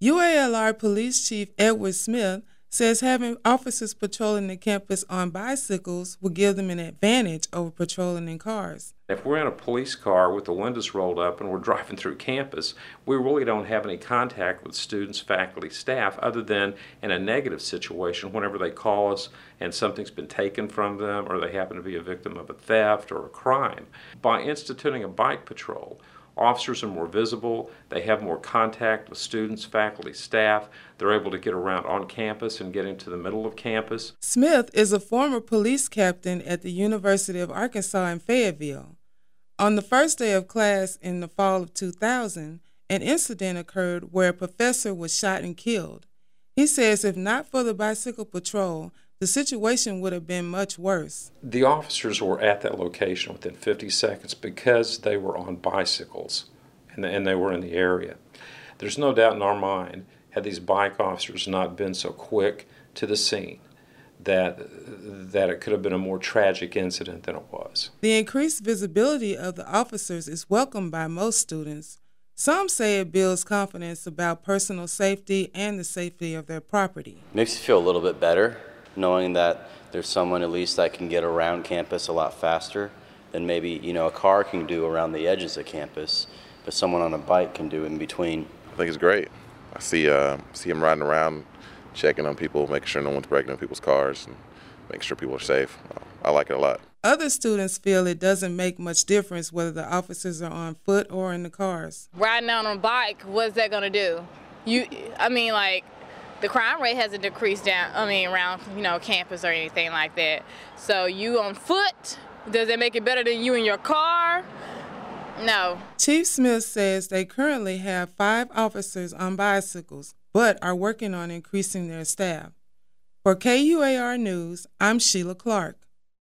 UALR Police Chief Edward Smith says having officers patrolling the campus on bicycles will give them an advantage over patrolling in cars. If we're in a police car with the windows rolled up and we're driving through campus, we really don't have any contact with students, faculty, staff, other than in a negative situation whenever they call us and something's been taken from them or they happen to be a victim of a theft or a crime. By instituting a bike patrol, officers are more visible, they have more contact with students, faculty, staff, they're able to get around on campus and get into the middle of campus. Smith is a former police captain at the University of Arkansas in Fayetteville. On the first day of class in the fall of 2000, an incident occurred where a professor was shot and killed. He says if not for the bicycle patrol, the situation would have been much worse. The officers were at that location within 50 seconds because they were on bicycles and they were in the area. There's no doubt in our mind, had these bike officers not been so quick to the scene, that it could have been a more tragic incident than it was. The increased visibility of the officers is welcomed by most students. Some say it builds confidence about personal safety and the safety of their property. Makes you feel a little bit better, knowing that there's someone at least that can get around campus a lot faster than maybe, a car can do around the edges of campus, but someone on a bike can do in between. I think it's great. I see him riding around, checking on people, making sure no one's breaking into people's cars, and making sure people are safe. I like it a lot. Other students feel it doesn't make much difference whether the officers are on foot or in the cars. Riding out on a bike, what's that going to do? The crime rate hasn't decreased around, campus or anything like that. So you on foot, does that make it better than you in your car? No. Chief Smith says they currently have 5 officers on bicycles, but are working on increasing their staff. For KUAR News, I'm Sheila Clark.